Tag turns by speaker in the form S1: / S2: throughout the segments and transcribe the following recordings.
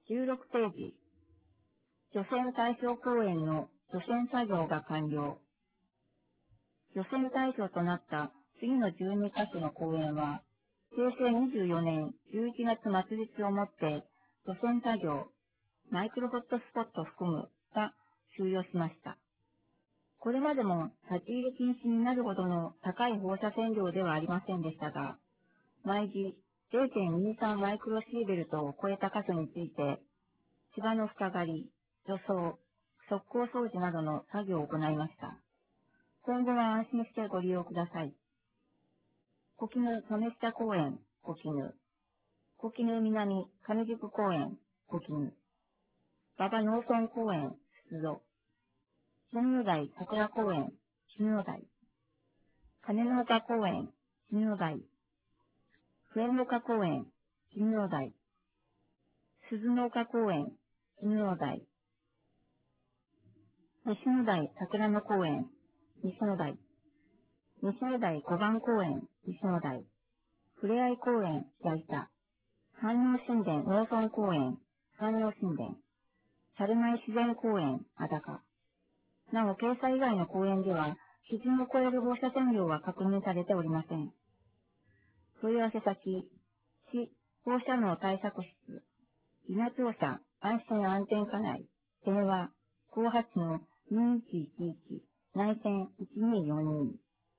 S1: 16ページ。除染対象公園の除染作業が完了。除染対象となった次の12カ所の公園は、平成24年11月末日をもって除染作業、マイクロホットスポット含むが終了しました。これまでも立ち入り禁止になるほどの高い放射線量ではありませんでしたが、毎時 0.23 マイクロシーベルトを超えた箇所について、芝の深刈り、除草、側溝掃除などの作業を行いました。今後は安心してご利用ください。小絹亀下公園、小絹。小絹南上宿公園、小絹。馬場農村公園、出土。新野台桜公園、新野台。金の丘公園、新野台。笛の丘公園、新野台。鈴の丘公園、新野台。西野台桜の公園、西野台。西野台小番公園、西野台。ふれあい公園、矢板。飯能神殿農村公園、飯能神殿。猿舞自然公園、あだか。なお、掲載以外の公園では、基準を超える放射線量は確認されておりません。問い合わせ先、市放射能対策室、稲庁舎安心安全課内、電話、58-2111、内線1242。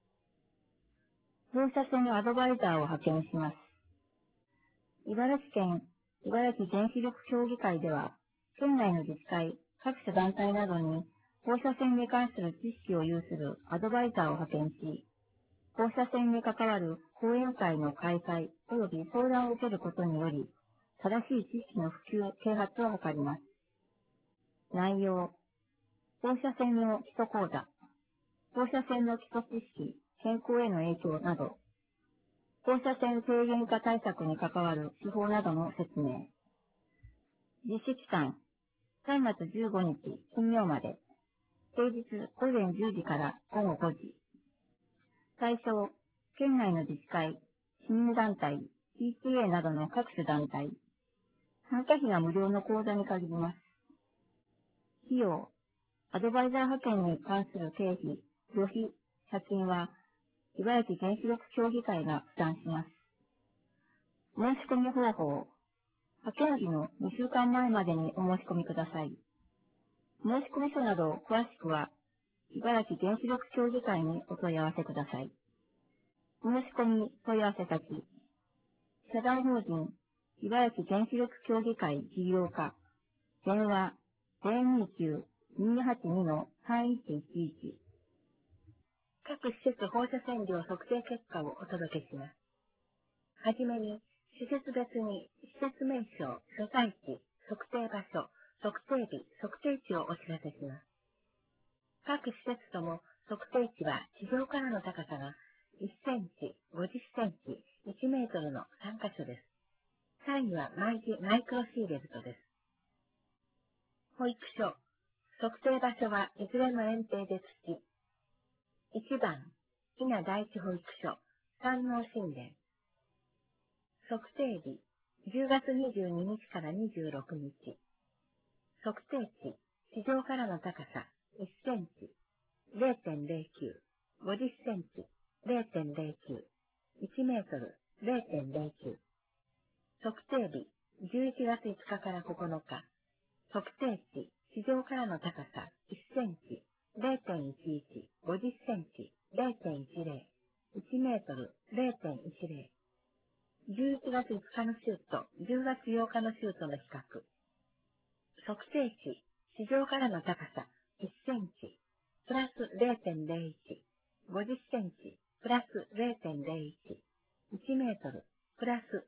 S1: 放射線アドバイザーを派遣します。茨城県茨城原子力協議会では、県内の自治会、各種団体などに放射線に関する知識を有するアドバイザーを派遣し、放射線に関わる講演会の開催及び相談を受けることにより、正しい知識の普及、啓発を図ります。内容、放射線の基礎講座、放射線の基礎知識、健康への影響など、放射線低減化対策に関わる手法などの説明。実施期間、3月15日金曜まで、平日午前10時から午後5時。対象、県内の自治会、市民団体、PTA などの各種団体。参加費が無料の講座に限ります。費用、アドバイザー派遣に関する経費、旅費、社金は、茨城原子力協議会が負担します。申し込み方法、派遣日の2週間前までにお申し込みください。申し込み書など詳しくは、茨城原子力協議会にお問い合わせください。申し込み問い合わせ先、社団法人茨城原子力協議会事業課、電話 029-282-3111。各施設放射線量測定結果をお届けします。はじめに、施設別に施設名称、所在地、測定場所、測定日、測定値をお知らせします。各施設とも測定値は地上からの高さが1センチ、50センチ、1メートルの3カ所です。単位は毎時マイクロシーベルトです。保育所、測定場所はいずれも園庭で土。1番、稲第一保育所、山王神殿。測定日、10月22日から26日。測定値、地上からの高さ、1センチ、0.09、50センチ、0.09、1メートル、0.09。測定日、11月5日から9日。測定値、地上からの高さ、1センチ、0.11、50センチ、0.10、1メートル、0.10。11月5日の週と10月8日の週との比較。測定値、地上からの高さ、1センチ、プラス 0.01、50センチ、プラス 0.01、1メートル、プラス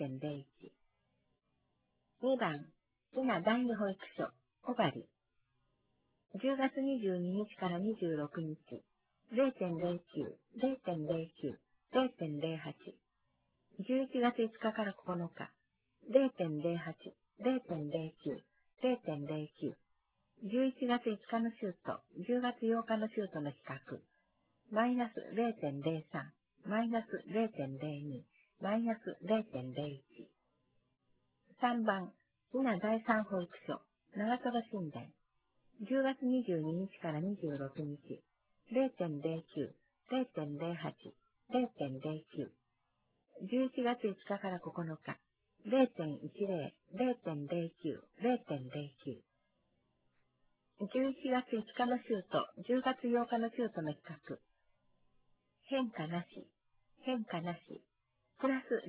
S1: 0.01。2番、稲第二保育所、小針。10月22日から26日、0.09、0.09、0.08。11月5日から9日、0.08、0.09、0.09。11月5日の週と10月8日の週との比較。マイナス 0.03、マイナス 0.02、マイナス 0.01。3番、 稲第三保育所、長瀞神殿。10月22日から26日、0.09、0.08、0.09。11月5日から9日、0.10、0.09、0.09。11月5日の週と10月8日の週との比較。変化なし、変化なし、プラス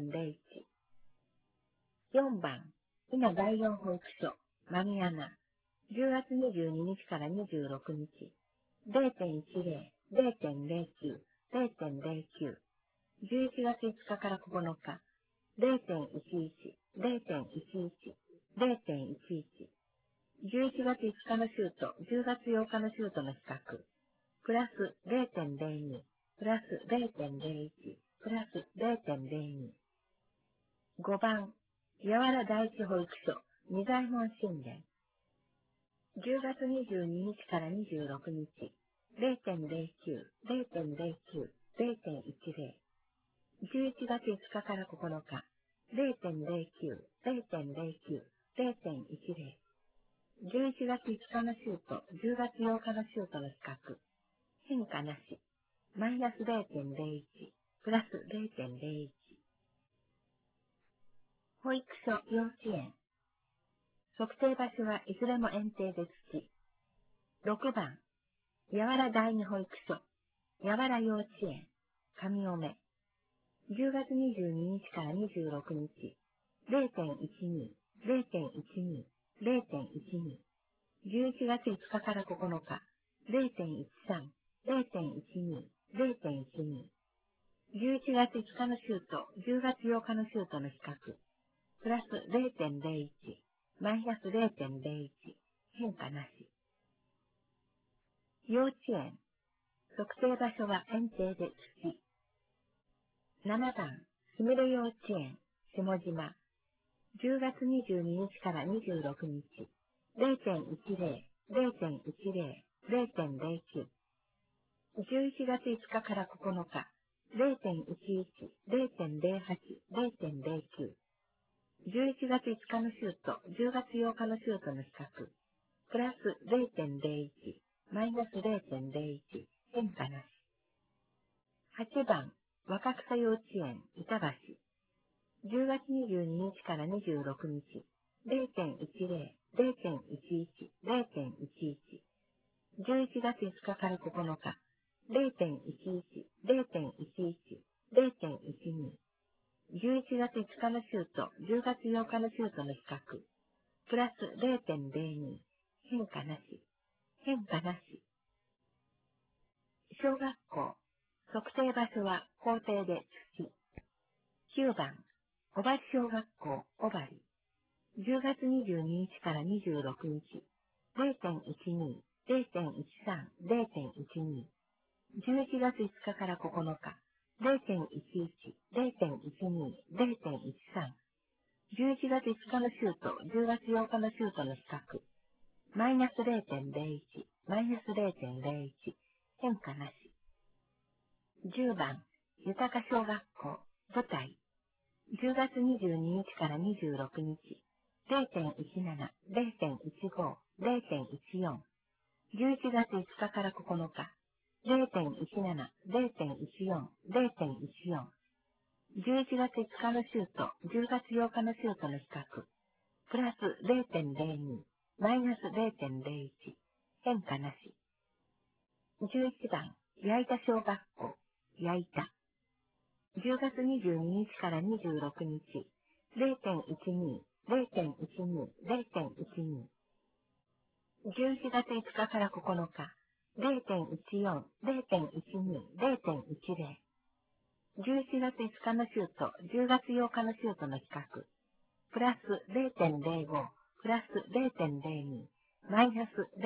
S1: 0.01。4番、稲第4保育所、丸山。10月22日から26日、0.10、0.09、0.09。11月5日から9日、0.11、0.11、0.11。11月5日の週と10月8日の週との比較。プラス 0.02、プラス 0.01、プラス 0.02。5番、八原第一保育所、二左衛門神殿。10月22日から26日、0.09、0.09、0.10。11月5日から9日、0.09、0.09、0.10。11月5日の週と10月8日の週との比較。変化なし。マイナス 0.01、プラス 0.01。保育所、幼稚園。測定場所はいずれも園庭で土。6番、八原第二保育所、八原幼稚園、上尾目。10月22日から26日、0.12、0.12、0.12。11月5日から9日、0.13、0.12、0.12。11月5日の週と10月8日の週との比較。プラス 0.01、マイナス 0.01、変化なし。幼稚園。測定場所は園庭で土。7番、すみれ幼稚園、下島。10月22日から26日、0.10、0.10、0.09。11月5日から9日、0.11、0.08、0.09。11月5日の週と10月8日の週との比較。プラス 0.01、マイナス 0.01、変化なし。8番、若草幼稚園、板橋。10月22日から26日、0.10、0.11、0.11。11月5日から9日、0.11、0.11、0.12。11月5日の週と10月8日の週との比較。プラス 0.02、変化なし。変化なし。小学校。測定場所は校庭で土。9番、小針小学校、小針。10月22日から26日、0.12、0.13、0.12。11月5日から9日、0.11、0.12、0.13。11月5日の週と10月8日の週との比較。マイナス 0.01、マイナス 0.01。変化なし。10番、豊か小学校、舞台。10月22日から26日、0.17、0.15、0.14。11月5日から9日、0.17、0.14、0.14。11月5日の週と10月8日の週との比較。プラス 0.02、マイナス 0.01。変化なし。11番、矢板小学校、矢板。10月22日から26日、0.12、0.12、0.12。11月5日から9日、0.14、0.12、0.10。11月5日の週と10月8日の週との比較。プラス 0.05、プラス 0.02、マイナス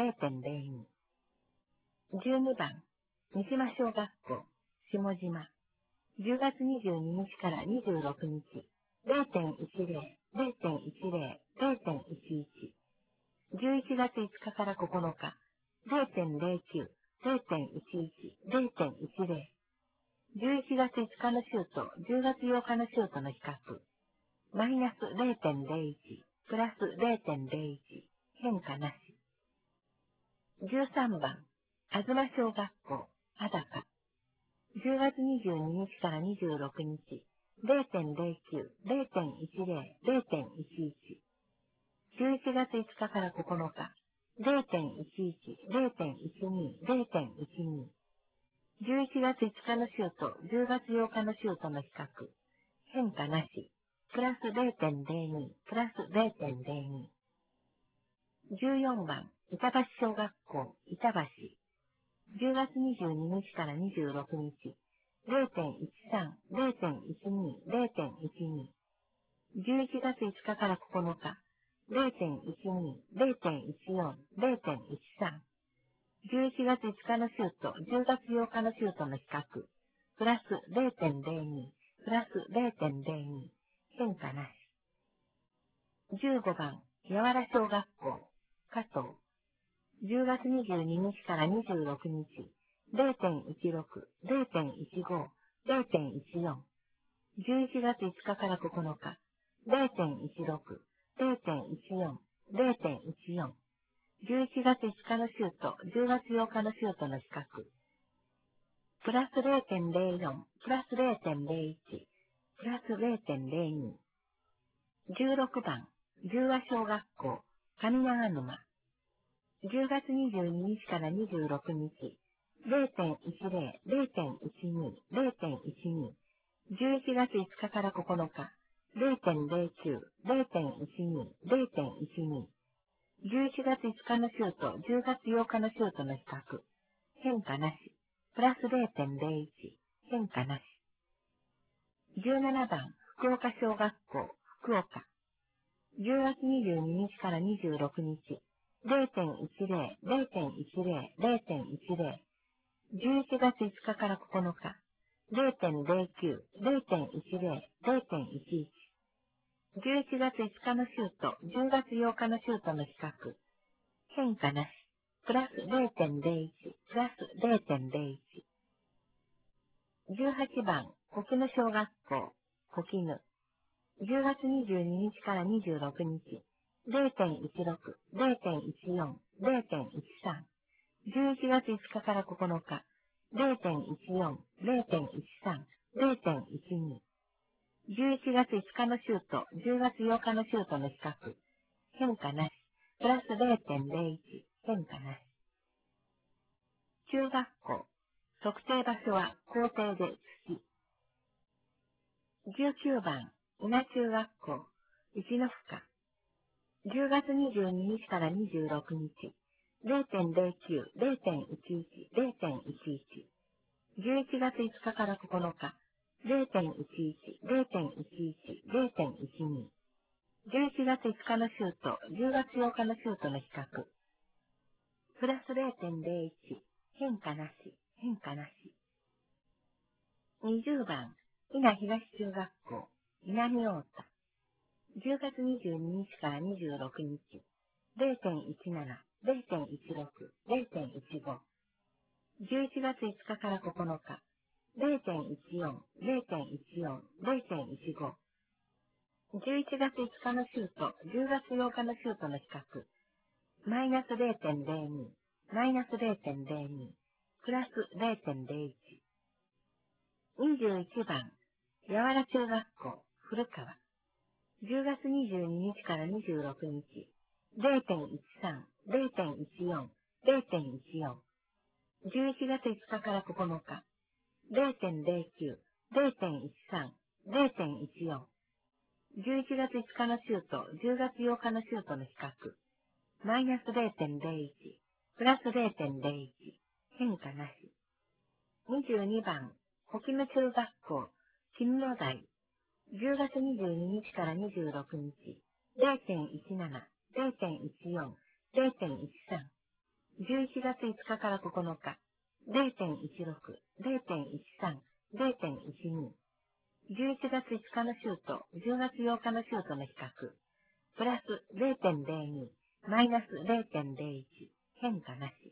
S1: 0.02。12番、三島小学校、下島。10月22日から26日、0.10、0.10、0.11。11月5日から9日、0.09、0.11、0.10。11月5日の週と10月8日の週との比較。マイナス 0.01、プラス 0.01、変化なし。13番、あずま小学校、あだか。10月22日から26日、0.09、0.10、0.11。11月5日から9日、0.11、0.12、0.12。11月5日の週と10月8日の週との比較。変化なし。プラス0.02、プラス0.02。14番、板橋小学校、板橋。10月22日から26日、0.13、0.12、0.12。11月5日から9日、0.12、0.14、0.13。11月5日の週と10月8日の週との比較。プラス0.02、プラス0.02。変化なし。15番、柔ら小学校、加藤。10月22日から26日、0.16、0.15、0.14。11月5日から9日、0.16、0.14、0.14。11月5日の週と10月8日の週との比較。プラス0.04、プラス0.01、プラス0.02。16番、十和小学校、上長沼。10月22日から26日、0.10、0.12、0.12。11月5日から9日、0.09、0.12、0.12。11月5日の週と10月8日の週との比較。変化なし。プラス0.01。変化なし。17番、福岡小学校、福岡。10月22日から26日、0.10、0.10、0.10。11月5日から9日、0.09、0.10、0.11。11月5日の週と10月8日の週との比較。変化なし。プラス0.01、プラス0.01。18番、小絹小学校、小絹。10月22日から26日、0.16、0.14、0.13。11月5日から9日、0.14、0.13、0.12。11月5日の週と10月8日の週との比較。変化なし。プラス0.01。変化なし。中学校。測定場所は校庭で土。19番。稲中学校。一の深。10月22日から26日。0.09、0.11、0.11。11月5日から9日。0.11、0.11、0.12。11月5日の週と10月8日の週との比較。プラス0.01、変化なし、変化なし。20番、伊那東中学校、南太田。10月22日から26日、0.17、0.16、0.15。11月5日から9日、0.14、0.14、0.15。11月5日の週と10月8日の週との比較。マイナス 0.02、マイナス 0.02、プラス 0.01。21番、柔ら中学校、古川。10月22日から26日、0.13、0.14、0.14。11月5日から9日、0.09、0.13、0.14。11月5日の週と10月8日の週との比較。マイナス 0.01、プラス 0.01。変化なし。22番、小絹中学校、絹野台。10月22日から26日、0.17、0.14、0.13。11月5日から9日、0.16、0.13、0.12。11月5日の週と10月8日の週との比較。プラス 0.02、マイナス 0.01。変化なし。